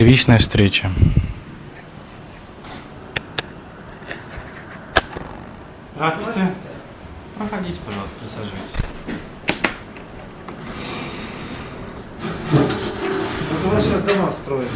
Первичная встреча. Здравствуйте. Проходите, пожалуйста, присаживайтесь. Вот у вас сейчас дома строятся.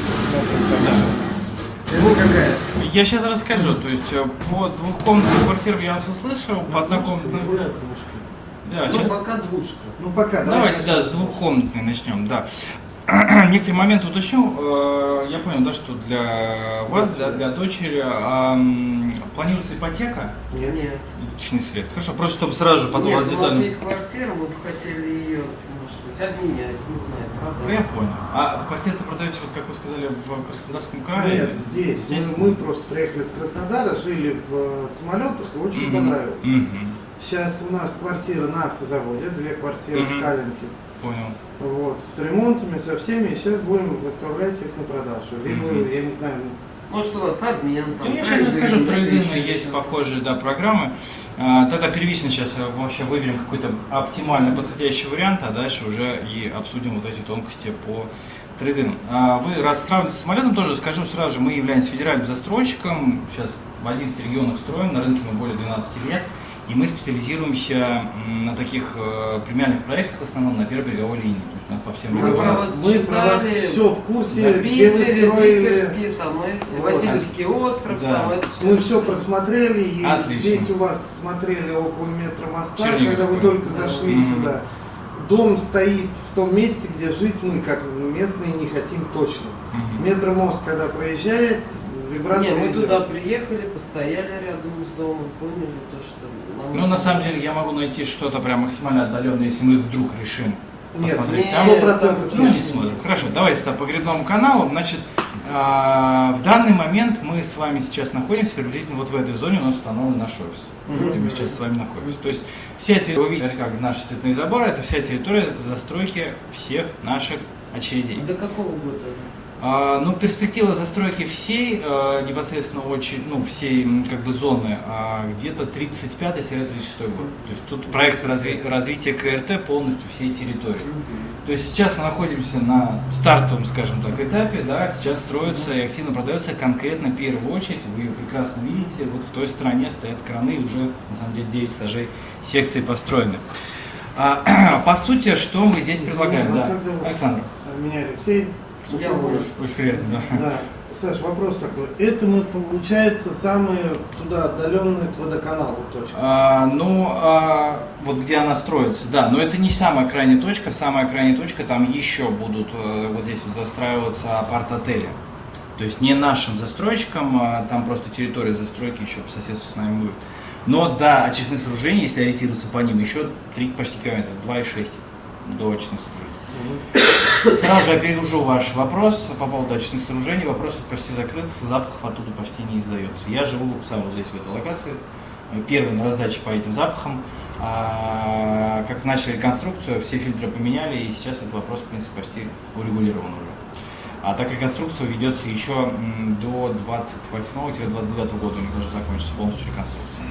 Это какая? Я сейчас расскажу. То есть по двухкомнатной квартире я вас услышал, по однокомнатной. Да, сейчас. Пока двушка. Ну пока. Давайте, да, с двухкомнатной начнем, да. Некоторые моменты уточню. Я понял, да, что для вас, для дочери планируется ипотека? Нет. Личных средств. Хорошо, просто чтобы сразу же потом Нет, вас у детально. нас есть квартира, мы бы хотели ее, может быть, обменять, не знаю, Ну, я продать. понял. А квартиру-то продаете, вот как вы сказали, в Краснодарском крае? Нет, здесь. Мы просто приехали с Краснодара, жили в самолетах и очень понравилось. Сейчас у нас квартира на автозаводе, 2 квартиры в Сталинке. Понял. Вот, с ремонтами, со всеми, и сейчас будем выставлять их на продажу. Либо, я не знаю, Может, у вас обмен, Да, там, я сейчас расскажу, про еще Эдена есть похожие программы. Тогда первично сейчас вообще выберем какой-то оптимально подходящий вариант, а дальше уже и обсудим вот эти тонкости по трейдинам. Вы раз сравниваете с самолетом, тоже скажу сразу же, мы являемся федеральным застройщиком, сейчас в 11 регионах строим, на рынке мы более 12 лет, и мы специализируемся на таких премиальных проектах, в основном на первой береговой линии, то есть у нас по всем Мы регионам. про вас мы про вас читали, все в курсе, да, где вы Питере, строили. питерские, там эти, Вот. Васильевский остров, Да. там это все. Мы все просмотрели, и Отлично. здесь у вас смотрели около метра моста, Черниговского. когда вы только зашли Мгм. сюда. Дом стоит в том месте, где жить мы, как местные, не хотим точно. Метромост, когда проезжает, вибрация Не, мы идет. туда приехали, постояли рядом с домом, поняли то, что нам... Ну, на самом деле, я могу найти что-то прям максимально отдаленное, если мы вдруг решим Нет, посмотреть нет, там. 100% Ну, нет. не смотрим. Хорошо, давайте по грибному каналу. Значит, в данный момент мы с вами сейчас находимся приблизительно вот в этой зоне, у нас установлен наш офис, где мы сейчас с вами находимся. То есть вся территория, вы видите, как наши цветные заборы, это вся территория застройки всех наших очередей. До какого года? Ну, перспектива застройки всей непосредственно всей как бы зоны где-то 35-36 год. То есть тут проект развития КРТ полностью всей территории. То есть сейчас мы находимся на стартовом, скажем так, этапе, да, сейчас строится и активно продается конкретно первую очередь, вы ее прекрасно видите, вот в той стороне стоят краны, и уже на самом деле 9 этажей секции построены. По сути, что мы здесь предлагаем? Вас Да. как зовут? Александр. Меня Алексей. Я Супругов. Очень приятно, да. Да. Саш, вопрос такой. Это мы, получается, самые туда отдаленные к водоканалу точка. Вот где она строится, да, но это не самая крайняя точка, там еще будут вот здесь вот застраиваться апарт-отели. То есть не нашим застройщикам, там просто территория застройки еще по соседству с нами будет. Но до очистных сооружений, если ориентироваться по ним, еще 3 почти километра, 2,6 до очистных сооружений. Сразу же опережу ваш вопрос по поводу очистных сооружений. Вопрос почти закрыт, запахов оттуда почти не издается. Я живу сам вот здесь, в этой локации, первый на раздаче по этим запахам. Как начали реконструкцию, все фильтры поменяли, и сейчас этот вопрос, в принципе, почти урегулирован уже. А так реконструкция ведется еще до 28-29 года, у них должна закончиться полностью реконструкция.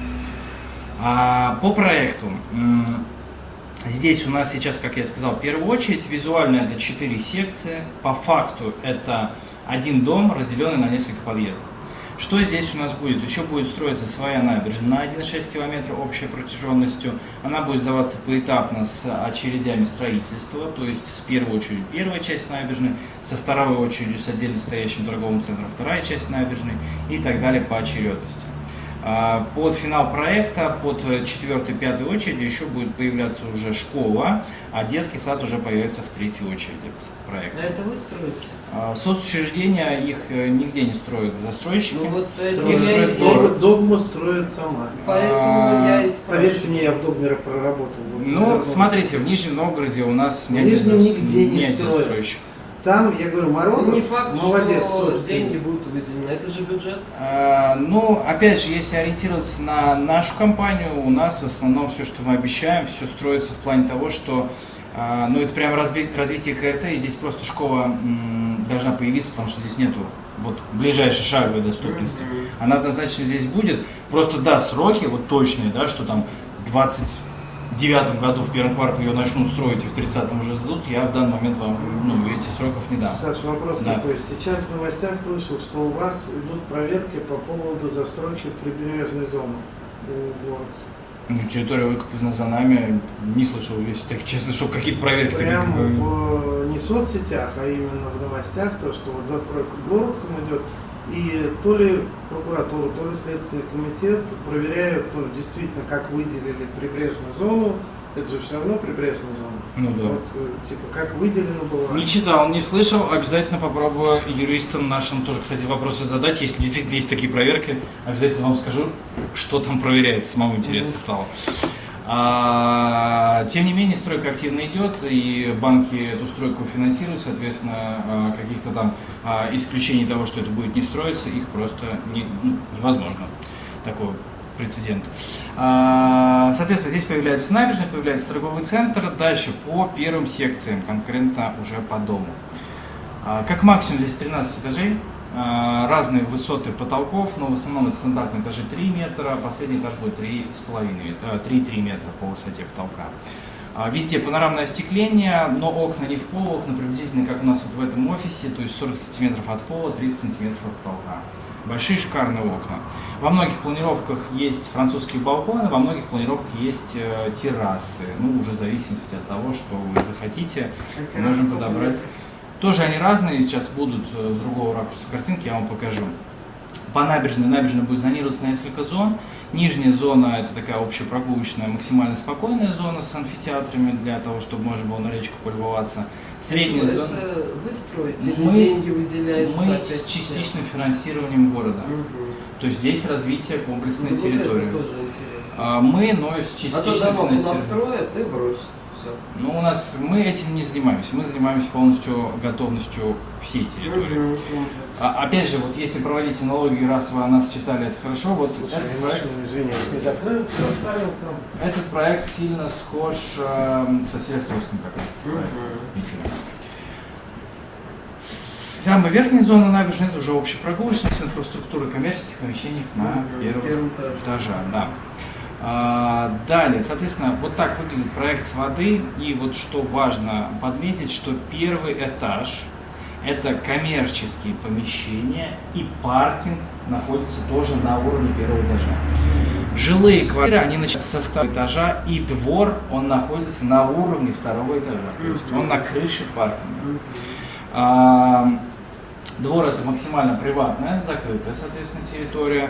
По проекту. Здесь у нас сейчас, как я сказал, в первую очередь, визуально это 4 секции, по факту это один дом, разделенный на несколько подъездов. Что здесь у нас будет? Еще будет строиться своя набережная на 1,6 км общей протяженностью. Она будет сдаваться поэтапно с очередями строительства, то есть с первой очередью первая часть набережной, со второй очередью с отдельно стоящим торговым центром вторая часть набережной и так далее по очередности. Под финал проекта, под 4-5 очереди еще будет появляться уже школа, а детский сад уже появится в 3-й очереди проекта. А это вы строите? Соцучреждения их нигде не строят застройщики. Ну вот Их строит город. Догму строит сама. Поэтому я и спрашиваю. Поверьте мне, я в Догмере проработал. Ну, смотрите, в Нижнем Новгороде у нас В Нижнем нигде не нет строят. застройщиков. Там, я говорю, Морозов, Не факт, молодец. что собственно. деньги будут выделены. Это же бюджет. Ну, опять же, если ориентироваться на нашу компанию, у нас в основном все, что мы обещаем, все строится в плане того, что это прям развитие КРТ, и здесь просто школа должна появиться, потому что здесь нету вот ближайшей шаговой доступности. Она однозначно здесь будет. Просто да, сроки вот точные, да, что там 20 9 году, в первом квартале ее начнут строить и в 30-м уже сдадут, я в данный момент вам этих сроков не дам. Саша, вопрос Да. такой. Сейчас в новостях слышал, что у вас идут проверки по поводу застройки прибрежной зоны у Глорекса. Территория выкуплена за нами, не слышал, если так честно, что какие-то проверки. Прямо в не соцсетях, а именно в новостях, то, что вот застройка Глорексом идет, и то ли прокуратура, то ли Следственный комитет проверяют, действительно, как выделили прибрежную зону. Это же все равно прибрежная зона. Ну да. Вот, типа, как выделено было. Не читал, не слышал, обязательно попробую юристам нашим тоже, кстати, вопросы задать. Если действительно есть такие проверки, обязательно вам скажу, что там проверяется, самому интересно стало. Тем не менее, стройка активно идет, и банки эту стройку финансируют, соответственно, каких-то там исключений того, что это будет не строиться, их просто невозможно. Такой прецедент. Соответственно, здесь появляется набережная, появляется торговый центр, дальше по первым секциям, конкретно уже по дому. Как максимум здесь 13 этажей. Разные высоты потолков, но в основном это стандартные этажи 3 метра, последний этаж будет 3,3 метра по высоте потолка. Везде панорамное остекление, но окна не в пол, окна приблизительно как у нас вот в этом офисе, то есть 40 сантиметров от пола, 30 сантиметров от потолка. Большие шикарные окна. Во многих планировках есть французские балконы, во многих планировках есть террасы, уже в зависимости от того, что вы захотите, можем подобрать. Тоже они разные, сейчас будут с другого ракурса картинки, я вам покажу. По набережной будет зонироваться на несколько зон. Нижняя зона — это такая общепрогулочная, максимально спокойная зона с амфитеатрами для того, чтобы можно было на речку полюбоваться. Средняя зона. Это вы строите или деньги выделяются? Мы с частичным финансированием города. То есть здесь развитие комплексной территории. Это тоже интересно. Мы, но с частичным финансированием. Настроят и бросят. Мы этим не занимаемся, мы занимаемся полностью готовностью всей территории. Опять же, вот если проводить аналогию, раз вы о нас читали, это хорошо. Вот этот проект сильно схож с Василием Островским как раз в Питере. Самая верхняя зона набережной — это уже общепрогулочная с инфраструктурой коммерческих помещений на первом этаже. Да. Далее, соответственно, вот так выглядит проект с воды. И вот что важно подметить, что первый этаж — это коммерческие помещения, и паркинг находится тоже на уровне первого этажа. Жилые квартиры, они начинаются со второго этажа, и двор, он находится на уровне второго этажа, то есть он на крыше паркинга. Двор — это максимально приватная, закрытая, соответственно, территория.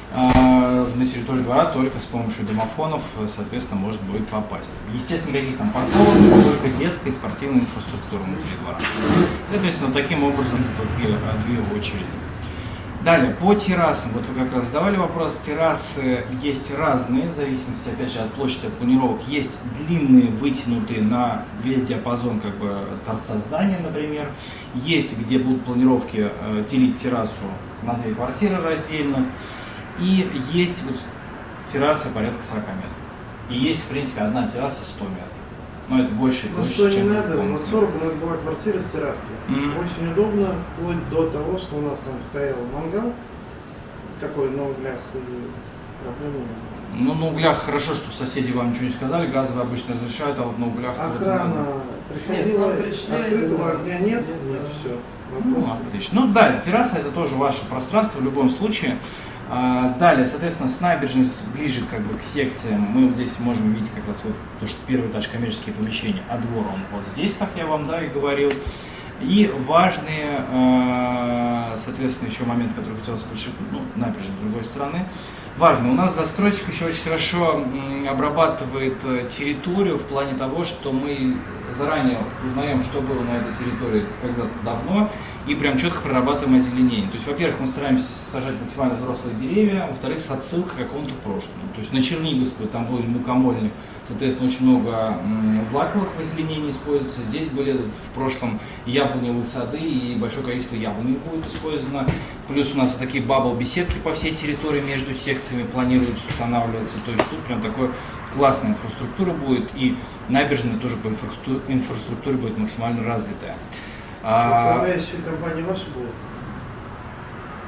На территорию двора только с помощью домофонов, соответственно, может будет попасть. Естественно, никаких там парковок, только детская и спортивная инфраструктура внутри двора. Соответственно, таким образом две очереди. Далее, по террасам. Вот вы как раз задавали вопрос. Террасы есть разные, в зависимости, опять же, от площади, от планировок. Есть длинные, вытянутые на весь диапазон торца здания, например. Есть, где будут планировки делить террасу на 2 квартиры раздельных. И есть вот терраса порядка 40 метров. И есть, в принципе, одна терраса 100 метров. Но это больше, что не надо, вот 40 у нас была квартира с террасой. Очень удобно, вплоть до того, что у нас там стоял мангал, такой на углях, и проблем не было. На углях хорошо, что соседи вам ничего не сказали, газовые обычно разрешают, а вот на углях... Охрана приходила, открытого огня нет, все. Отлично. Да, терраса — это тоже ваше пространство в любом случае. Далее, соответственно, с набережной ближе к секциям мы здесь можем видеть как раз вот то, что первый этаж — коммерческие помещения, а двор он вот здесь, как я вам и говорил. И важные, соответственно, еще момент, который хотелось подчеркнуть, набережной с другой стороны. Важно, у нас застройщик еще очень хорошо обрабатывает территорию в плане того, что мы заранее узнаем, что было на этой территории когда-то давно, и прям четко прорабатываем озеленение. То есть, во-первых, мы стараемся сажать максимально взрослые деревья, а во-вторых, с отсылкой к какому-то прошлому. То есть на Черниговской там были мукомольни, соответственно, очень много злаковых в озеленении используется. Здесь были в прошлом яблоневые сады, и большое количество яблоней будет использовано. Плюс у нас вот такие бабл-беседки по всей территории между секциями планируются устанавливаться. То есть тут прям такой классная инфраструктура будет, и набережная тоже по инфраструктуре будет максимально развитая. Управляющая компания ваша будет?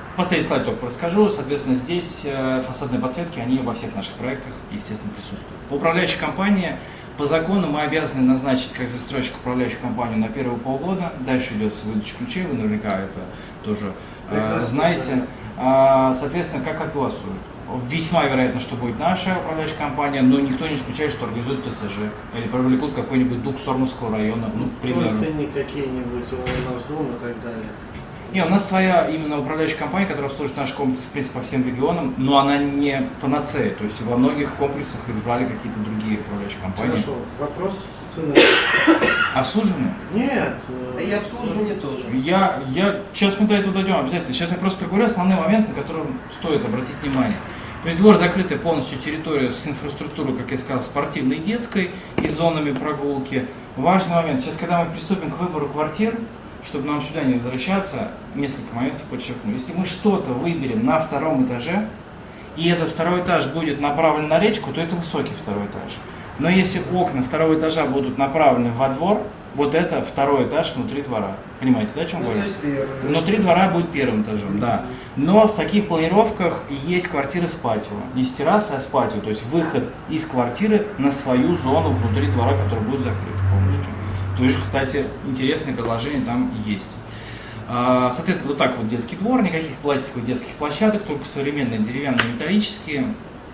Последний слайд только расскажу. Соответственно, здесь фасадные подсветки, они во всех наших проектах, естественно, присутствуют. По управляющей компании, по закону мы обязаны назначить как застройщик управляющую компанию на первые полгода. Дальше идет выдача ключей, вы наверняка это тоже знаете. Соответственно, как согласуют? Весьма вероятно, что будет наша управляющая компания, но никто не исключает, что организует ТСЖ или привлекут какой-нибудь ДУК Сормовского района, ну, примерно. Только не какие-нибудь наш дом и так далее. Не, у нас своя именно управляющая компания, которая обслуживает наш комплекс, в принципе, по всем регионам, но она не панацея, то есть во многих комплексах избрали какие-то другие управляющие компании. Хорошо, вопрос цены. Обслуживание? Нет. И обслуживание тоже. Сейчас мы до этого дойдем обязательно. Сейчас я просто проговорю основные моменты, на которые стоит обратить внимание. То есть двор закрытая полностью территория с инфраструктурой, как я сказал, спортивной и детской, и зонами прогулки. Важный момент. Сейчас, когда мы приступим к выбору квартир, чтобы нам сюда не возвращаться, несколько моментов подчеркну. Если мы что-то выберем на втором этаже, и этот второй этаж будет направлен на речку, то это высокий второй этаж. Но если окна второго этажа будут направлены во двор, вот это второй этаж внутри двора. Понимаете, да, о чем говорю? Внутри двора будет первым этажом, да. Но в таких планировках есть квартиры с патио. Не с террасой, а с патио. То есть выход из квартиры на свою зону внутри двора, которая будет закрыта полностью. Тоже, кстати, интересные предложения там есть. Соответственно, вот так вот детский двор, никаких пластиковых детских площадок, только современные деревянные, металлические.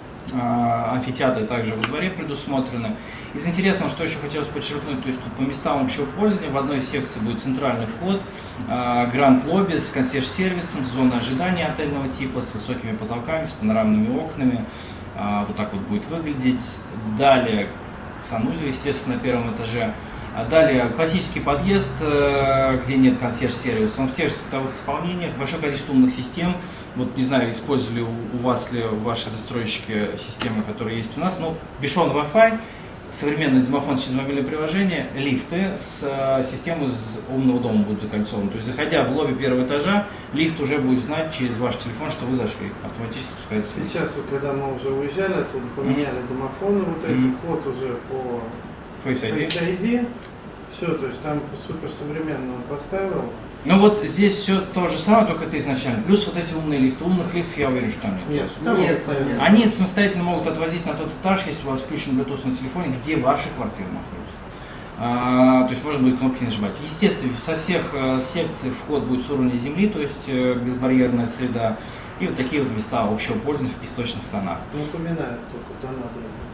Амфитеатры также во дворе предусмотрены. Из интересного, что еще хотелось подчеркнуть, то есть тут по местам общего пользования в одной секции будет центральный вход, гранд-лобби с консьерж-сервисом, зона ожидания отельного типа, с высокими потолками, с панорамными окнами. Вот так вот будет выглядеть. Далее санузел, естественно, на первом этаже. Далее классический подъезд, где нет консьерж-сервиса, он в тех же цветовых исполнениях, большое количество умных систем. Вот не знаю, использовали у вас ли ваши застройщики системы, которые есть у нас, но бесшовный Wi-Fi, современный домофон через мобильное приложение, лифты с системой умного дома будут закольцованы. То есть, заходя в лобби первого этажа, лифт уже будет знать через ваш телефон, что вы зашли, автоматически спускается. Сейчас, вот, когда мы уже уезжали оттуда, поменяли домофоны, вот эти, вход уже по Face ID, все, то есть там супер современно он поставил. Ну вот здесь все то же самое, только это изначально. Плюс вот эти умные лифты. Умных лифтов я уверен, что там нет. Нет, Они самостоятельно могут отвозить на тот этаж, если у вас включен Bluetooth на телефоне, где ваша квартира находится. То есть можно будет кнопки нажимать. Естественно, со всех секций вход будет с уровня земли, то есть безбарьерная среда. И вот такие вот места общего пользования в песочных тонах. Напоминает только тона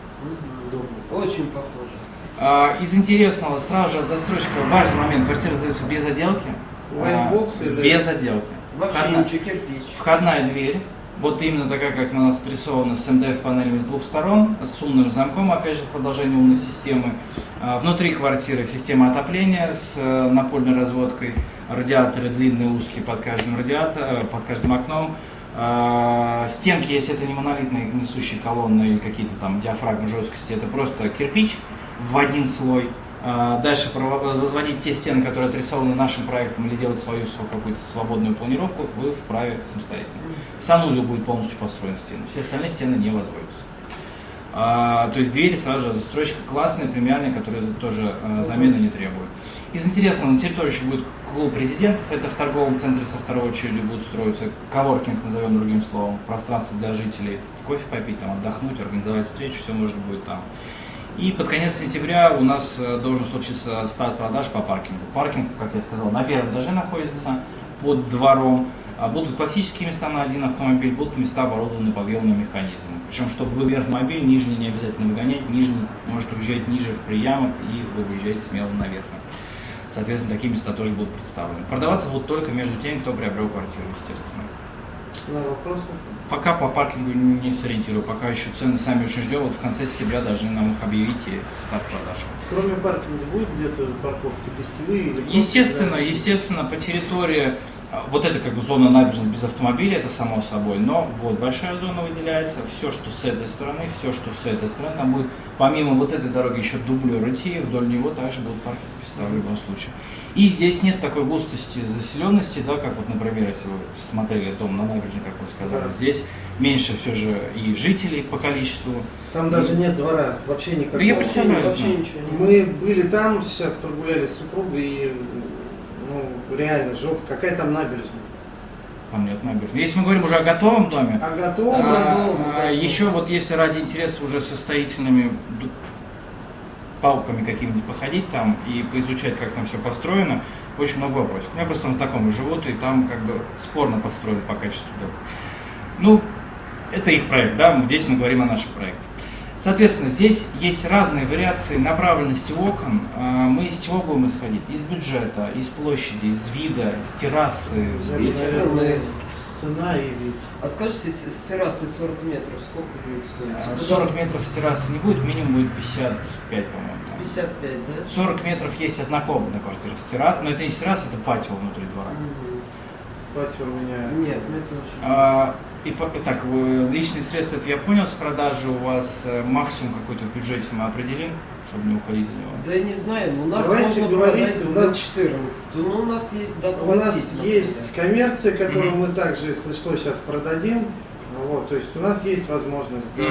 дома. Очень похоже. Из интересного, сразу же от застройщика важный момент, квартира сдается без отделки. Без отделки. Вообще ничего, кирпич. Входная дверь, вот именно такая, как у нас отрисована, с МДФ-панелями с двух сторон, с умным замком, опять же, в продолжении умной системы. Внутри квартиры система отопления с напольной разводкой, радиаторы длинные, узкие под каждым радиатором, под каждым окном. Стенки, если это не монолитные несущие колонны или какие-то там диафрагмы жесткости, это просто кирпич в один слой. Дальше возводить те стены, которые отрисованы нашим проектом, или делать свою какую-то свободную планировку, вы вправе самостоятельно. Санузел будет полностью построен стены, все остальные стены не возводятся. То есть двери сразу же застройщика классные, премиальные, которые тоже замены не требуют. Из интересного, на территории еще будет клуб резидентов, это в торговом центре со второй очередью будут строиться, коворкинг, назовем другим словом, пространство для жителей, кофе попить, там, отдохнуть, организовать встречу, все может быть там. И под конец сентября у нас должен случиться старт продаж по паркингу. Паркинг, как я сказал, на первом этаже находится, под двором. Будут классические места на один автомобиль, будут места оборудованы подъемным механизмом. Причем, чтобы вывернуть автомобиль, нижний не обязательно выгонять, нижний может уезжать ниже в приямок, и вы выезжаете смело наверх. Соответственно, такие места тоже будут представлены. Продаваться будут только между теми, кто приобрел квартиру, естественно. На вопросы? Пока по паркингу не сориентирую, пока еще цены сами очень ждем, вот в конце сентября должны нам их объявить и старт продаж. Кроме паркинга будет где-то парковки гостевые? Или естественно, по территории, вот это как бы зона набережной без автомобиля, это само собой, но вот большая зона выделяется, все, что с этой стороны, все, что с этой стороны, там будет, помимо вот этой дороги, еще дублер идти, и вдоль него также будут паркинг представлены в любом случае. И здесь нет такой густости заселенности, да, как вот, например, если вы смотрели дом на набережной, как вы сказали, да. Здесь меньше все же и жителей по количеству. Там даже нет двора, вообще никакого. Да я представляю. Вообще ничего нет. Мы были там, сейчас прогулялись с супругой, и реально жопа, какая там набережная. Нет, набережной. Если мы говорим уже о готовом доме, А готово? еще вот если ради интереса уже со строительными палками какими-нибудь походить там и поизучать, как там все построено, очень много вопросов. У меня просто на таком живут, и там как бы спорно построили по качеству дома. Ну, это их проект, да, здесь мы говорим о нашем проекте. Соответственно, здесь есть разные вариации направленности окон. Мы из чего будем исходить? Из бюджета, из площади, из вида, из террасы. Цена и вид. А скажите, с террасы 40 метров сколько будет стоить? 40 метров с террасы не будет, минимум будет 55, по-моему. 55, да? 40 метров есть однокомнатная квартира с террасой, но это не с террасой, это патио внутри двора. Патио у меня... Нет, это очень... Так, личные средства, это я понял, с продажи у вас максимум какой-то в бюджете мы определим, чтобы не уходить от него. Да я не знаю, но у нас Давайте можно говорить, продать у за нас- 14. Ну, у нас есть У доплатить. нас например. есть коммерция, которую мы также, если что, сейчас продадим. Вот, то есть у нас есть возможность. Да.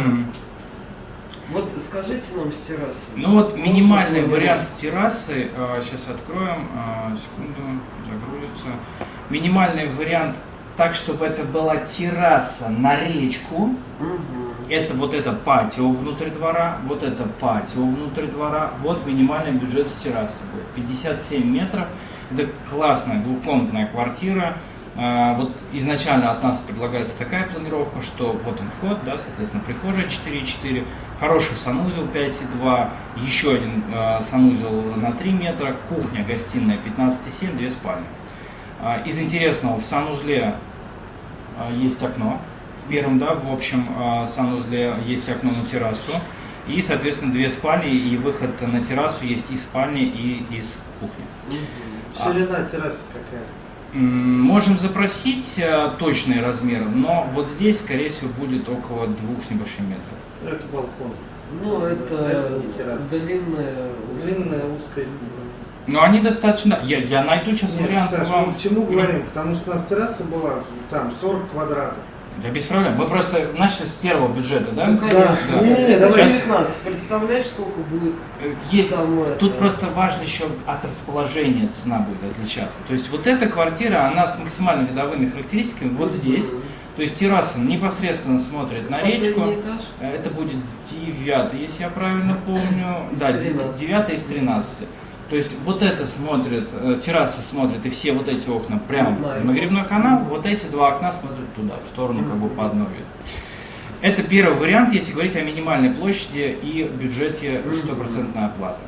Вот скажите нам с террасы. Ну вот минимальный Можно вариант с террасы, сейчас откроем, секунду, загрузится. Минимальный вариант так, чтобы это была терраса на речку. Это вот это патио внутри двора, вот это патио внутри двора, вот минимальный бюджет с террасы будет. 57 метров, это классная двухкомнатная квартира. Вот изначально от нас предлагается такая планировка, что вот он вход, да, соответственно, прихожая 4,4, хороший санузел 5,2, еще один санузел на 3 метра, кухня, гостиная 15,7, 2 спальни. Из интересного, в санузле есть окно. В первом, да, в общем санузле есть окно на террасу. И, соответственно, 2 спальни, и выход на террасу есть из спальни и из кухни. Ширина террасы какая? Можем запросить точные размеры, но вот здесь, скорее всего, будет около 2 с небольшим метров. Это балкон. Ну, это не терраса. длинная... Длинная, узкая. Но они достаточно... Я найду сейчас Нет, вариант Саш, вам. мы к чему говорим? Потому что у нас терраса была там 40 квадратов. Да без проблем. Мы просто начали с первого бюджета, да? Ну, конечно. Да. Не, Это давай. 19. Представляешь, сколько будет Есть. там Тут это? просто важно еще от расположения цена будет отличаться. То есть вот эта квартира, она с максимально видовыми характеристиками вот здесь. То есть терраса непосредственно смотрит на речку. Последний этаж? Это будет 9, если я правильно помню. Из Да, 13. 9 из 13. То есть вот это смотрит, терраса смотрит, и все вот эти окна прямо в нагребной канал, вот эти 2 окна смотрят туда, в сторону как бы по одной виду. Это первый вариант, если говорить о минимальной площади и бюджете 100% оплаты.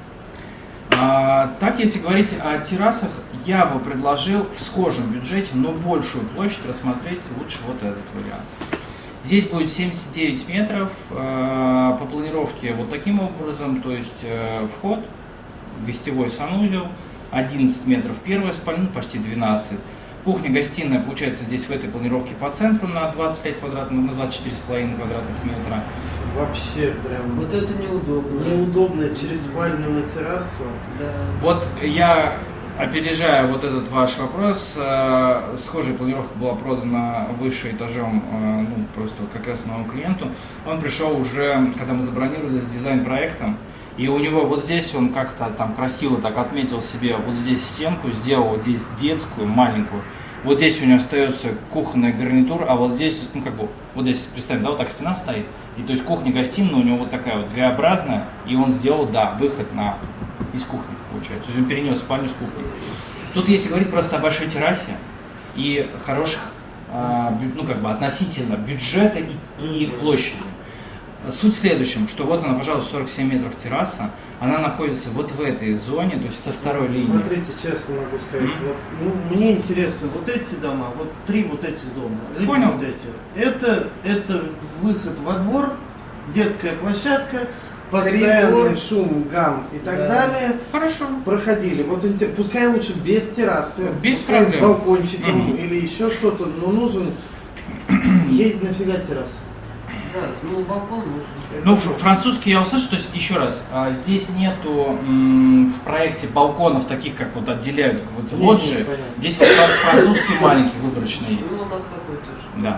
Так, если говорить о террасах, я бы предложил в схожем бюджете, но большую площадь рассмотреть лучше вот этот вариант. Здесь будет 79 метров, по планировке вот таким образом, то есть вход, гостевой санузел, 11 метров первая спальня, почти 12. Кухня-гостиная получается здесь в этой планировке по центру на 25 квадратных, на 24,5 квадратных метра. Вообще прям Вот это неудобно. неудобно через спальню на террасу. Да. Вот я, опережая вот этот ваш вопрос, схожая планировка была продана выше этажом, ну, просто как раз моему клиенту. Он пришел уже, когда мы забронировали с дизайн-проектом, и у него вот здесь он как-то там красиво так отметил себе вот здесь стенку, сделал вот здесь детскую, маленькую. Вот здесь у него остается кухонная гарнитура, а вот здесь, ну как бы, вот здесь, представим, да, вот так стена стоит, и то есть кухня-гостиная у него вот такая вот V-образная, и он сделал, да, выход из кухни, получается. То есть он перенес спальню с кухни. Тут если говорить просто о большой террасе и хороших, ну как бы относительно бюджета и площади. Суть в следующем, что вот она, пожалуйста, 47 метров терраса, она находится вот в этой зоне, то есть со второй линии. Смотрите, честно могу сказать, вот, ну, мне интересно, вот эти дома, вот 3 вот этих дома, либо Понял. вот эти, это выход во двор, детская площадка, постоянный Коридор. шум, гам и так Да. далее. Хорошо. Проходили. Вот пускай лучше без террасы, Без пускай проблем. с балкончиком Мгм. или еще что-то, но нужен ей нафига терраса. Да, ну балкон нужен. Ну, французский я услышал, то есть еще раз, здесь нету в проекте балконов таких, как вот отделяют как вот Нет, лоджии. нет, понятно. Здесь вот французский маленький выборочный есть. Ну, у нас такой тоже. Да.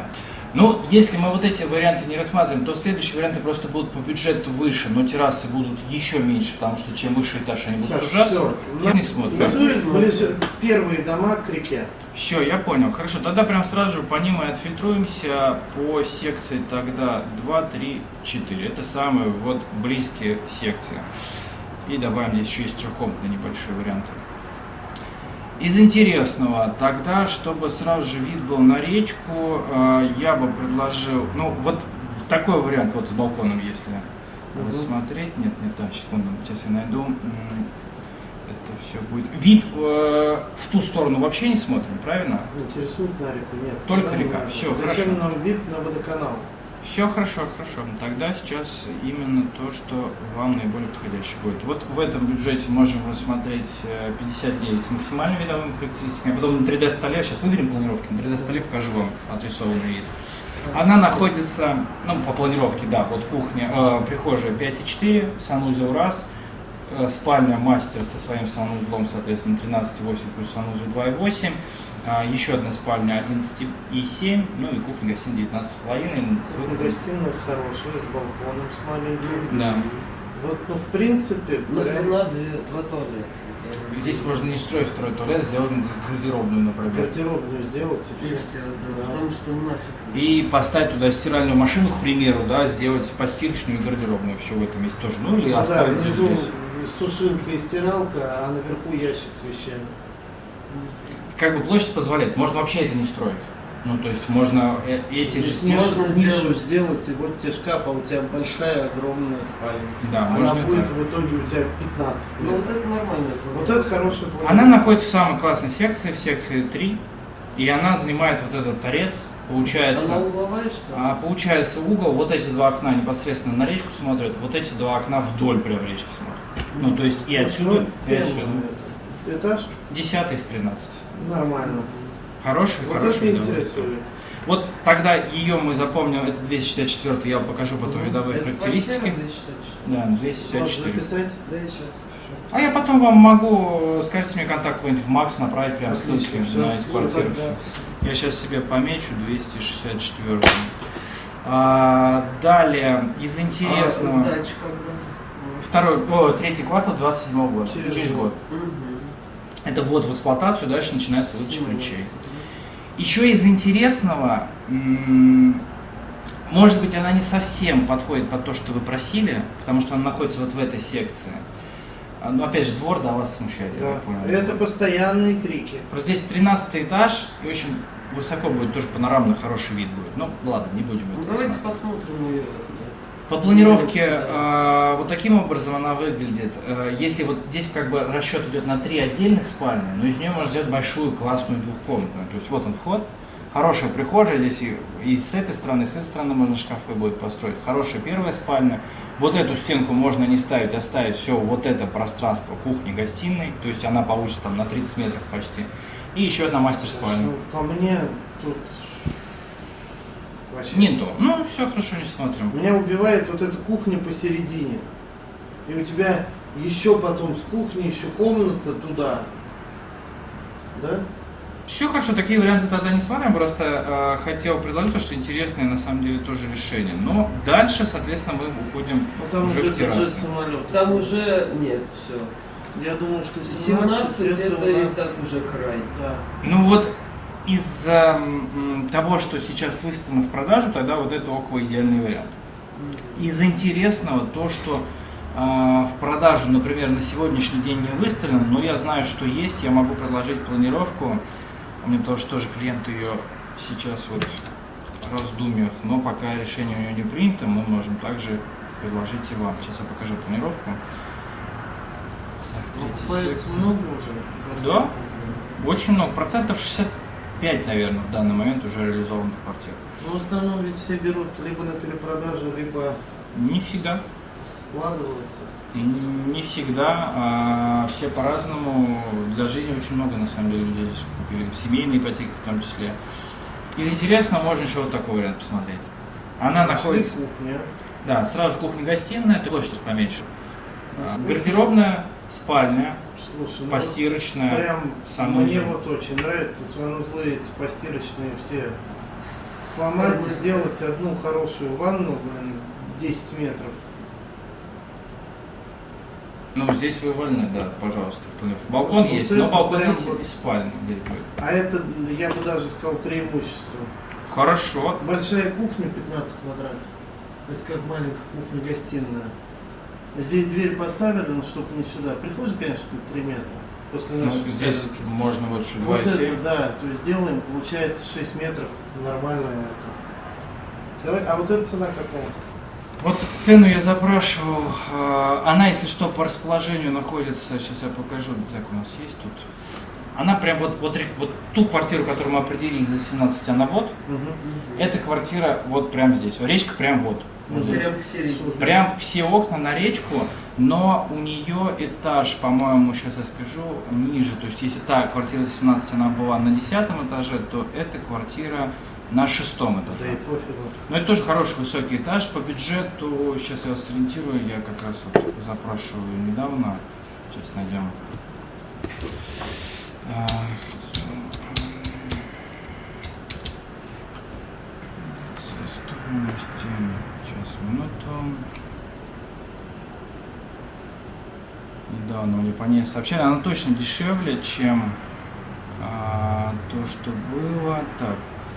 Ну, если мы вот эти варианты не рассматриваем, то следующие варианты просто будут по бюджету выше, но террасы будут еще меньше, потому что чем выше этаж они будут сужаться. Все не смотрят. Рисуют ближе первые дома к реке. Все, я понял. Хорошо, тогда прям сразу же по ним и отфильтруемся по секции тогда 2, 3, 4. Это самые вот близкие секции. И добавим здесь еще есть трехкомнатные небольшие варианты. Из интересного, тогда, чтобы сразу же вид был на речку, я бы предложил, ну вот такой вариант, вот с балконом, если рассмотреть. Нет, да, секунду, сейчас я найду. Это все будет. Вид в ту сторону вообще не смотрим, правильно? Интересует на реку? Нет. Только река. Все, хорошо. Зачем нам вид на водоканал? Все хорошо, хорошо. Тогда сейчас именно то, что вам наиболее подходящее будет. Вот в этом бюджете можем рассмотреть 59 с максимальными видовыми характеристиками. А потом на 3D столе, сейчас выберем планировки, на 3D столе покажу вам отрисованный вид. Она находится, ну по планировке, да, вот кухня, прихожая 5,4, санузел раз, спальня мастер со своим санузлом, соответственно 13,8 плюс санузел 2,8. Еще одна спальня 11,7, ну и кухня-гостиная 19,5. Кухня-гостиная хорошая, с балконом, с маленьким. Да. Вот, ну, в принципе... Ну, два туалета. Здесь можно не строить второй туалет, сделать гардеробную, например. Гардеробную сделать и все. Да. Потому что нафиг. И поставить туда стиральную машину, к примеру, да, сделать постирочную и гардеробную. Все в этом есть тоже. Ну или оставить внизу здесь. сушилка и стиралка, а наверху ящик с вещами. Как бы площадь позволяет, можно вообще это не строить. Ну, то есть можно эти же стены... Можно нишу сделать, и вот тебе шкаф, а у тебя большая, огромная спальня. Да, она можно будет так. в итоге у тебя 15. Ну вот это нормально. Вот это хорошая планета. Она находится в самой классной секции, в секции 3. И она занимает вот этот торец. Получается, она угловая, что ли? получается угол, вот эти два окна непосредственно на речку смотрят, вот эти два окна вдоль прям речки смотрят. Ну, то есть и отсюда, и отсюда. Этаж? 10 из 13. Нормально. Хороший, Вот хороший. это видовой. интересует. Вот тогда ее мы запомним, это 264, я вам покажу потом видовые Это характеристики. квартира 264. Да, Можно 264. написать? Да, я сейчас пишу. А я потом вам могу, скажите мне контакт какой-нибудь в Макс, направить прям Отлично, ссылки всё. на эти квартиры. Ну, Все. Я сейчас себе помечу 264. Далее, из интересного. Сдача когда? Третий квартал 27 года, через год. Это ввод в эксплуатацию, дальше начинается выдача ключей. Еще из интересного, может быть, она не совсем подходит под то, что вы просили, потому что она находится вот в этой секции. Но опять же, двор, да, вас смущает, я Да. так понял. Это постоянные крики. Просто здесь 13 этаж, и очень высоко будет, тоже панорамный хороший вид будет. Ну, ладно, не будем Ну, это давайте рассматривать. посмотрим ее. По планировке вот таким образом она выглядит. Если вот здесь как бы расчет идет на 3 отдельных спальни, но из нее можно сделать большую классную двухкомнатную. То есть вот он вход, хорошая прихожая, здесь и с этой стороны, и с этой стороны можно шкафы будет построить. Хорошая первая спальня. Вот эту стенку можно не ставить, оставить все вот это пространство кухни, гостиной. То есть она получится там на 30 метров почти. И еще одна мастер-спальня. Ну, по мне тут вообще... Не то. Ну, все хорошо, не смотрим. Меня убивает вот эта кухня посередине. И у тебя еще потом с кухни, еще комната туда. Да? Все хорошо, такие варианты тогда не смотрим, просто хотел предложить то, что интересное на самом деле тоже решение. Но дальше, соответственно, мы уходим Потому уже что в это бюджет террасы. самолета. Там уже нет, все. Я думаю, что 17 это у и нас... так уже край. Да. Ну вот из-за того, что сейчас выставлено в продажу, тогда вот это около идеальный вариант. Из интересного то, что в продажу, например, на сегодняшний день не выставлено, но я знаю, что есть, я могу предложить планировку. У меня тоже клиент ее сейчас вот в раздумьях, но пока решение у нее не принято, мы можем также предложить и вам. Сейчас я покажу планировку. Так, третий Покупается секция. много уже? Да, очень много. Процентов 65, наверное, в данный момент уже реализованных квартир. Но в основном ведь все берут либо на перепродажу, либо Не всегда. складываются. Не всегда, все по-разному. Для жизни очень много, на самом деле, людей здесь купили. Семейные ипотеки в том числе. Из интересного можно еще вот такой вариант посмотреть. Она находится... Кухня. Да, сразу же кухня-гостиная, площадь поменьше. Гардеробная, спальня, Слушай, ну, постирочная, прям санузел. мне вот очень нравится санузлы эти постирочные все сломать, сделать одну хорошую ванну, 10 метров. Ну, здесь вы вольны, да, пожалуйста. Балкон Вот есть, это но балкон прям есть вот- и спальня здесь будет. А это, я бы даже сказал, преимущество. Хорошо. Большая кухня 15 квадратов. Это как маленькая кухня-гостиная. Здесь дверь поставили, ну, чтобы не сюда. Прихожая, конечно, 3 метра. После Ну, нашей здесь посадки. можно вот что Вот 2,7. это, да, то есть делаем, получается 6 метров, нормально это. Давай, а вот эта цена какая? Вот цену я запрашивал. Она, если что, по расположению находится. Сейчас я покажу. Так, у нас есть тут. Она прям вот ту квартиру, которую мы определили за 17, она вот. Эта квартира вот прям здесь. Речка прям вот. Вот здесь. Прям середину. Прям все окна на речку, но у нее этаж, по-моему, сейчас я скажу, ниже. То есть, если та квартира за 17, она была на 10 этаже, то эта квартира на 6 Да и этаже. пофигу. Но это тоже хороший высокий этаж. По бюджету, сейчас я вас сориентирую, я как раз вот запрашиваю недавно. Сейчас найдем. Сейчас, минуту. Недавно мне по ней сообщали. Она точно дешевле, чем то, что было. Так.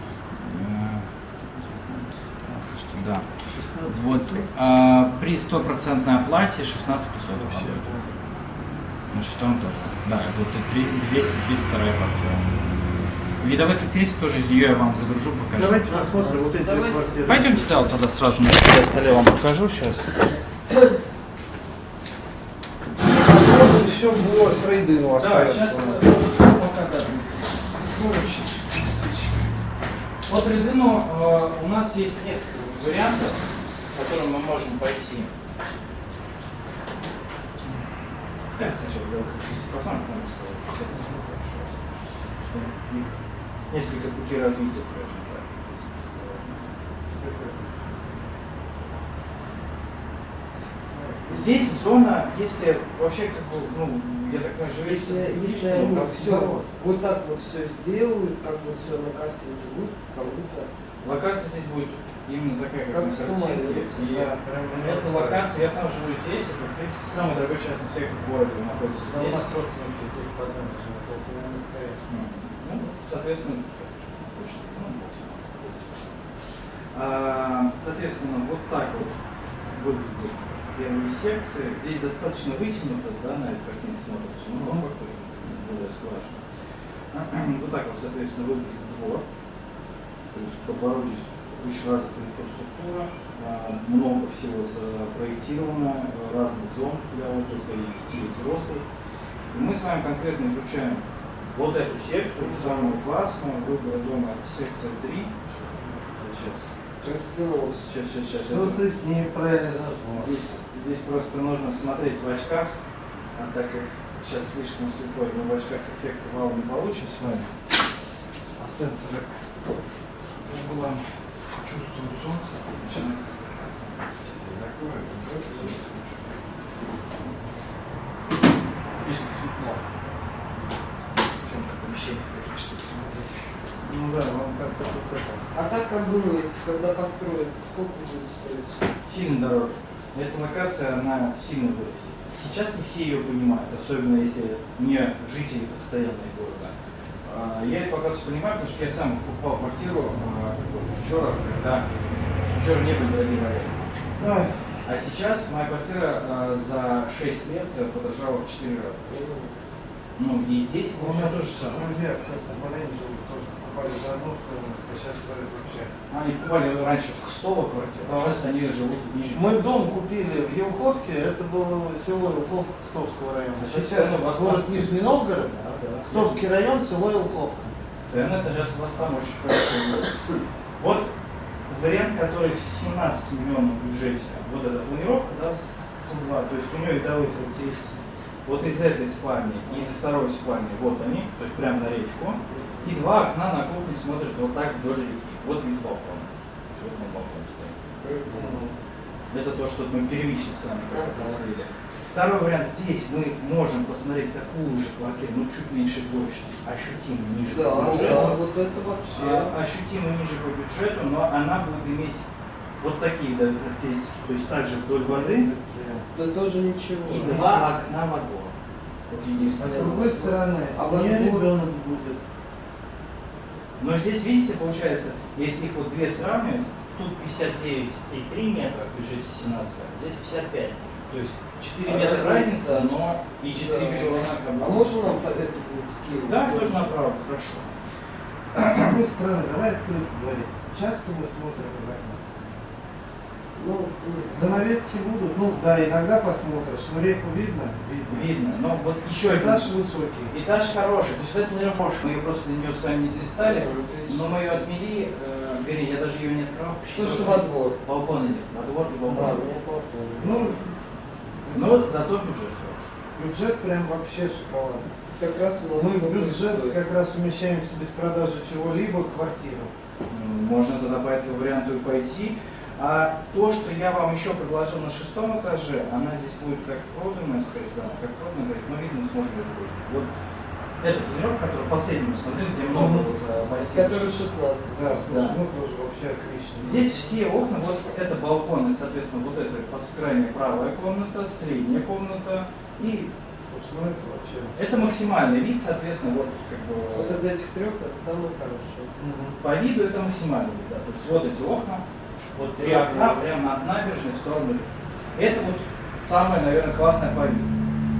Да. 16 Вот 500. при 100% оплате 16 500 Вообще, будет. На 6 этаже. Да, это вот 232 квартира. Видовые характеристики тоже из нее я вам загружу, покажу. Давайте посмотрим вот эти Давайте. квартиры. Пойдемте тогда сразу на столе вам покажу сейчас. Еще было трейдинг у остается у нас. пока да. По трейдину у нас есть несколько вариантов, по которым мы можем пойти. Так, сначала сделаю характеристики пацан, потом расскажу, что это хорошо. Что их несколько путей развития, скажем так. Здесь зона, если вообще как бы, ну, я так понимаю, Если они все вот так вот все сделают, как вот все на картинке будет, как будто локация здесь будет именно такая, как Как на в самолете, картинке. И Да, прям эта локация, я сам живу здесь, это, в принципе, самый дорогой частный сектор в городе находится Да, у здесь. нас родственники здесь под нами живут, около монастыря. Ну, соответственно, соответственно, вот так вот выглядит первые секции. Здесь достаточно вытянуто, да, на этой картине смотрится, но по факту более сложно. Вот так вот, соответственно, выглядит двор. То есть по двору здесь очень развитая инфраструктура, много всего запроектировано, разных зон для отдыха и детей, и взрослых. И мы с вами конкретно изучаем вот эту секцию, самую классную, выбор дома, это секция 3. Сейчас. Что ты с ней правильно? Здесь просто нужно смотреть в очках, а так как сейчас слишком светло, мы в очках эффект вау не получим с вами. А сенсоры углом чувствуют солнце, начинает светло. Сейчас я закрою. Слишком светло. В чем-то помещение такие штуки смотреть. Ну да, вам как-то тут это. А так как думаете, когда построится, сколько будет стоить? Сильно дороже. Эта локация, она сильно вырастет. Сейчас не все ее понимают, особенно если не жители постоянные города. Я это пока что понимаю, потому что я сам покупал квартиру в Печорах, когда Печоры не были дорогие варианты. Да. А сейчас моя квартира за 6 лет подорожала в 4 раза. Ну и здесь У меня тоже самое. друзья в Красном Поляне живут, тоже покупали за одну стоимость, а сейчас стоит вообще. Они покупали раньше в Кстово квартиру, а сейчас они живут в Нижнем. Мы дом купили в Елховке, это было село Елховка Кстовского района. А Сейчас сейчас это город Нижний Новгород, Да. Кстовский район, село Елховка. Цены это сейчас у вас там очень хорошо. Вот вариант, который в 17 миллионов бюджете, вот эта планировка, да, с угла, то есть у нее видовые характеристики. Вот из этой спальни и из второй спальни, вот они, то есть прямо на речку. И два окна на кухне смотрят вот так вдоль реки. Вот вид балкона. Вот на балконе стоит. Это то, что мы первично с вами как раз видели. Второй вариант, здесь мы можем посмотреть такую же квартиру, ну чуть меньше площади, ощутимо ниже Да, по бюджету. да, вот это вообще. Ощутимо ниже по бюджету, но она будет иметь вот такие да, характеристики, то есть также вдоль воды Да тоже ничего. и два окна во двор. Вот А единственное. с другой стороны, А у меня во двор- ребенок будет. Но здесь, видите, получается, если их вот две сравнивать, тут 59,3 метра в бюджете 17, а здесь 55. То есть 4 А метра разница- разница, но и 4 Да. миллиона как бы. А можно нам эту скинуть? Да, тоже направо, хорошо. С другой стороны, давай открыто говорить. Часто мы смотрим из окна. Ну, не знаю. Занавески будут, ну да, иногда посмотришь, но реку видно? Видно. Видно, но вот еще один. Этаж высокий. Этаж хороший, то есть это планировка хорошая. Мы ее просто на нее с вами не дристали, Ну, то есть- но мы ее отмели, вернее, я даже ее не открывал. Что, что во двор? Балкон идет, во двор и Да, балкон. мне балкон. Ну, Но зато бюджет хороший. бюджет прям вообще шоколадный. Как раз у нас Мы в сколько бюджет стоит? как раз умещаемся без продажи чего-либо квартиру. Можно тогда по этому варианту и пойти. А то, что я вам еще предложил на 6-м этаже, она здесь будет как проданная, скорее всего, как проданная, говорит, но видно, мы сможем ее вводить. Вот эта планировка, которую последнюю мы смотрели, где много вот Который бассейнов. 16. Да, Да. слушай, ну тоже вообще отлично. Здесь все окна, вот это балконы, соответственно, вот это крайняя правая комната, средняя комната и Слушай, ну это вообще... это максимальный вид, соответственно, вот как бы Вот из этих трех это самый хороший. по виду это максимальный вид, да. То есть вот эти окна, вот три окна прямо от набережной в сторону реки. Это вот самое, наверное, классное по виду.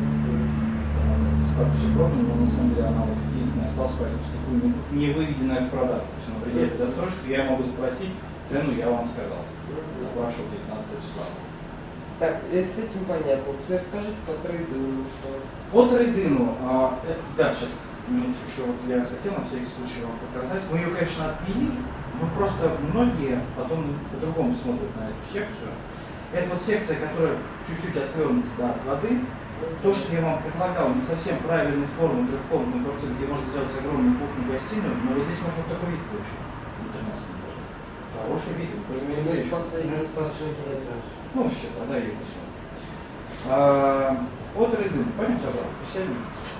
В статусе продано, но на самом деле она вот единственная осталась, поэтому такую не выведенная в продажу. То есть она определяет застройщик, я могу заплатить, цену я вам сказал. Запрашивал 19 числа. Так, с этим понятно. Теперь скажите по трейдингу, что... По трейдину, да, сейчас минуточку еще вот я хотел на всякий случай вам показать. Мы ее, конечно, отмели, но просто многие потом по-другому смотрят на эту секцию. Это вот секция, которая чуть-чуть отвернута да, от воды. То, что я вам предлагал, не совсем правильной формы трехкомнатной квартиры, где можно сделать огромную кухню-гостиную, но вот здесь можно вот такой вид получить. Хороший вид, вы тоже мне не говорите. Последний. Последний этаж. Ну все, тогда ее посмотрим. От трейдинга, пойдемте обратно, присядем.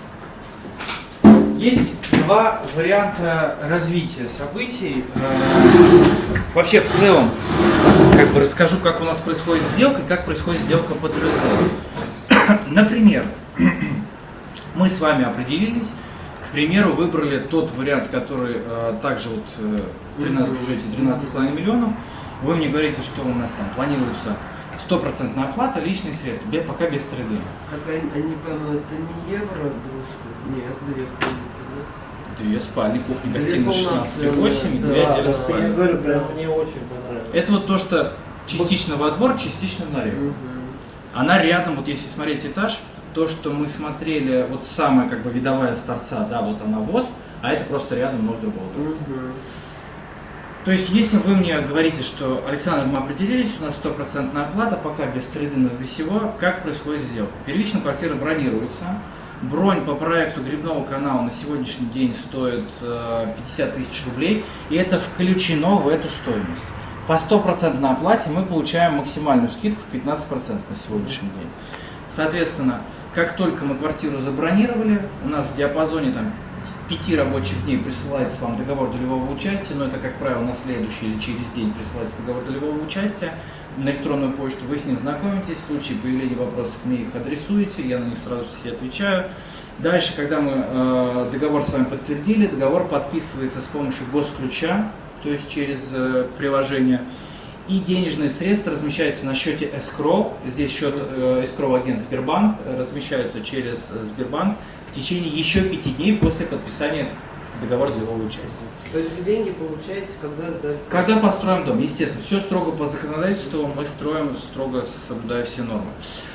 Есть два варианта развития событий. Вообще в целом, как бы расскажу, как у нас происходит сделка и как происходит сделка по трейдингу. Например, мы с вами определились, к примеру, выбрали тот вариант, который также вот в бюджете 13,5 миллионов. Вы мне говорите, что у нас там планируется 100% оплата, личные средства, пока без трейдинга. Так они пойму, это не евро, дружка? Нет, 2 комнаты, да? 2 спальни, кухня, Две гостиная комнаты, 16,8 и 2 да, отдельных да. спальни. Я говорю, прям мне очень понравилось. Это вот то, что частично во двор, частично на реку. Мгм. Она рядом, вот если смотреть этаж, то, что мы смотрели, вот самая как бы видовая с торца, да, вот она вот, а это просто рядом, но с другого торца. Мгм. То есть, если вы мне говорите, что, Александр, мы определились, у нас 100% оплата, пока без трейдинга, без всего, как происходит сделка? Первично квартира бронируется. Бронь по проекту Грибного канала на сегодняшний день стоит 50 тысяч рублей, и это включено в эту стоимость. По 100% оплате мы получаем максимальную скидку в 15% на сегодняшний день. Соответственно, как только мы квартиру забронировали, у нас в диапазоне там 5 рабочих дней присылается вам договор долевого участия, но это, как правило, на следующий или через день присылается договор долевого участия на электронную почту, вы с ним знакомитесь, в случае появления вопросов мне их адресуете, я на них сразу все отвечаю. Дальше, когда мы договор с вами подтвердили, договор подписывается с помощью госключа, то есть через приложение, и денежные средства размещаются на счете escrow, здесь счет escrow агент Сбербанк, размещаются через Сбербанк в течение еще 5 дней после подписания договора долевого участия. То есть вы деньги получаете, когда сдать? Когда построим дом, естественно, все строго по законодательству, мы строим строго соблюдая все нормы.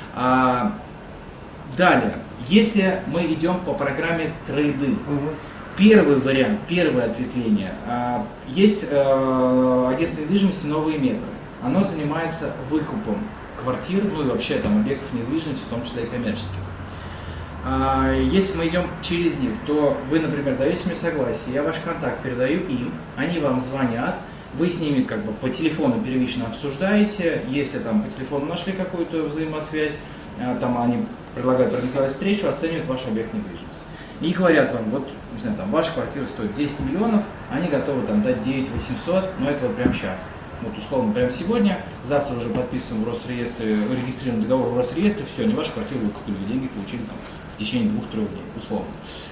Далее, если мы идем по программе трейды, первый вариант, первое ответвление, есть агентство недвижимости «Новые метры». Оно занимается выкупом квартир, ну и вообще там объектов недвижимости, в том числе и коммерческих. Если мы идем через них, то вы, например, даете мне согласие, я ваш контакт передаю им, они вам звонят, вы с ними как бы по телефону первично обсуждаете, если там по телефону нашли какую-то взаимосвязь, там они предлагают организовать встречу, оценивают ваш объект недвижимости. И говорят вам, вот, не знаю, там, ваша квартира стоит 10 миллионов, они готовы там дать 9 800, но это вот прямо сейчас. Вот условно, прямо сегодня, завтра уже подписываем в Росреестре, регистрируем договор в Росреестре, все, они вашу квартиру выкупили, вы деньги получили там в течение 2-3 дней, условно.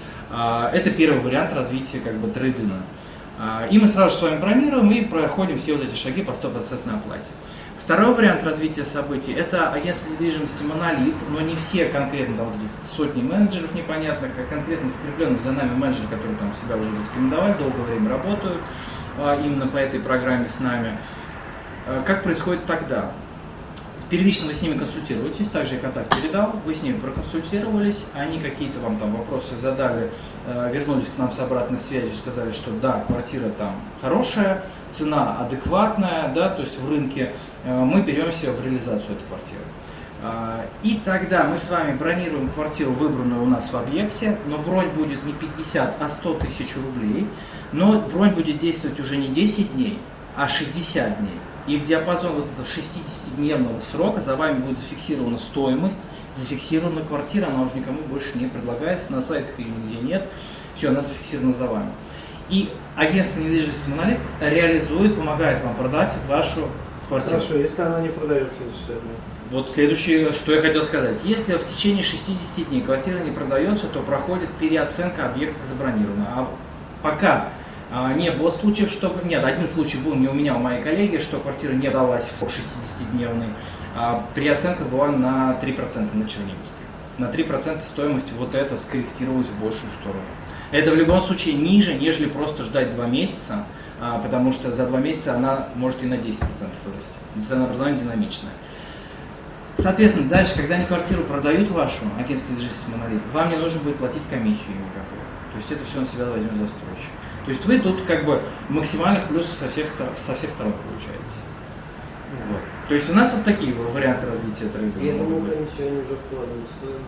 Это первый вариант развития как бы трейдинга. И мы сразу же с вами бронируем и проходим все вот эти шаги по 100% оплате. Второй вариант развития событий – это агентство недвижимости «Монолит», но не все конкретно, там вот сотни менеджеров непонятных, а конкретно закрепленных за нами менеджеры, которые там себя уже зарекомендовали, долгое время работают именно по этой программе с нами. Как происходит тогда? Первично вы с ними консультируетесь, также я контакт передал, вы с ними проконсультировались, они какие-то вам там вопросы задали, вернулись к нам с обратной связью, сказали, что да, квартира там хорошая, цена адекватная, да, то есть в рынке, мы беремся в реализацию этой квартиры. И тогда мы с вами бронируем квартиру, выбранную у нас в объекте, но бронь будет не 50, а 100 тысяч рублей, но бронь будет действовать уже не 10 дней, а 60 дней. И в диапазон вот этого 60-дневного срока за вами будет зафиксирована стоимость, зафиксирована квартира, она уже никому больше не предлагается, на сайтах ее нигде нет, все, она зафиксирована за вами. И агентство недвижимости «Монолит» реализует, помогает вам продать вашу квартиру. Хорошо, если она не продается за 60 дней. Вот следующее, что я хотел сказать. Если в течение 60 дней квартира не продается, то проходит переоценка объекта забронированного. А пока не было случаев, что... Нет, один случай был не у меня, а у моей коллеги, что квартира не далась в 60-дневный. Переоценка была на 3% на Черниговской. На 3% стоимость вот это скорректировалась в большую сторону. Это в любом случае ниже, нежели просто ждать 2 месяца, потому что за 2 месяца она может и на 10% вырасти. Ценообразование динамичное. Соответственно, дальше, когда они квартиру продают вашу, агентство недвижимости «Монолит», вам не нужно будет платить комиссию никакую. То есть это все на себя возьмет застройщик. То есть вы тут как бы максимальных плюсов со всех сторон получаете. Вот. То есть у нас вот такие варианты развития трейдинга. Я думаю, комиссию они уже вкладывать стоит.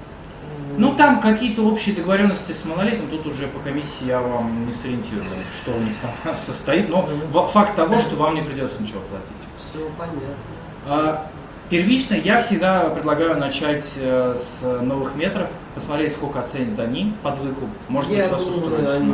Ну там какие-то общие договоренности с «Монолитом», тут уже по комиссии я вам не сориентирую, что у них там состоит, но факт того, что вам не придется ничего платить. Все понятно. Первично я всегда предлагаю начать с новых метров, посмотреть, сколько оценят они под выкуп, может быть, вас устроит цена.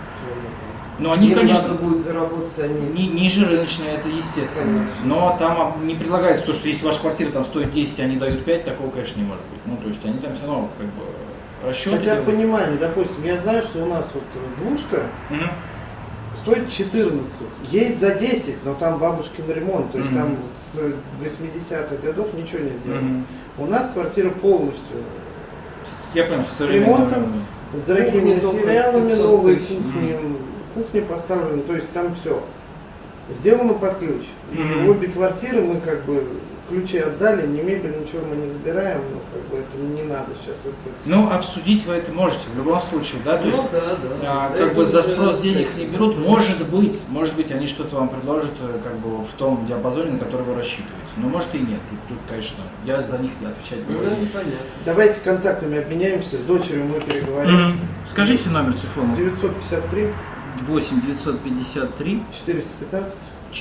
Но они, конечно, надо будет заработать, они... ниже рыночные, это естественно. Конечно. Но там не предлагается то, что если ваша квартира там стоит 10, они дают 5, такого, конечно, не может быть. Ну, то есть они там все равно как бы расчет. Хотя понимание, допустим, я знаю, что у нас вот двушка стоит 14, есть за 10, но там бабушкин ремонт, то есть там с 80-х годов ничего не сделано. У нас квартира полностью я понял, с ремонтом, с дорогими материалами, новые кухни поставлены, то есть там все сделано под ключ. И обе квартиры мы как бы ключи отдали, ни мебель, ничего мы не забираем, но как бы это не надо сейчас. Это... Ну, обсудить вы это можете в любом случае, да? То есть, да. Как бы за спрос денег не берут, может быть, они что-то вам предложат как бы в том диапазоне, на который вы рассчитываете. Но может и нет. Тут конечно, я за них отвечать не буду. Давайте контактами обменяемся, с дочерью мы переговорим. Скажите номер телефона. 953 8 953 415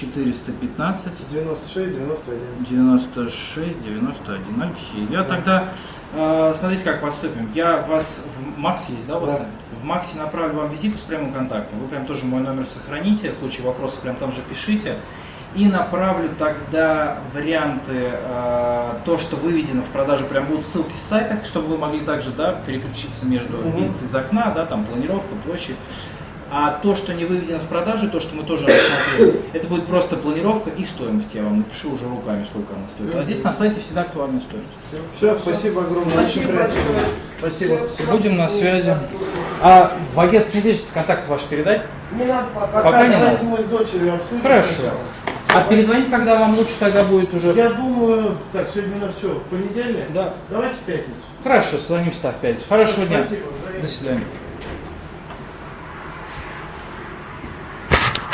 415 96 91. 96 91. Алексей, я тогда, смотрите, как поступим. Я вас в Макс есть, да, у вас? Да. В Максе направлю вам визитку с прямым контактом. Вы прям тоже мой номер сохраните, в случае вопросов прям там же пишите. И направлю тогда варианты, то, что выведено в продажу, прям будут ссылки с сайта, чтобы вы могли также, да, переключиться между вид из окна, да, там планировка, площадь. А то, что не выведено в продажу, то, что мы тоже рассмотрели, это будет просто планировка и стоимость. Я вам напишу уже руками, сколько она стоит. А здесь на сайте всегда актуальная стоимость. Все, спасибо огромное. Спасибо большое. Спасибо. Будем на связи. А в агентстве недвижимости контакты ваши передать? Не надо пока. Пока не давайте надо. мы с дочерью обсудим. Хорошо. А перезвонить, когда вам лучше тогда будет уже? Я думаю, так, сегодня у нас что, понедельник? Да. Давайте в пятницу. Хорошо, созвонимся в пятницу. Хорошего дня. Спасибо. До свидания.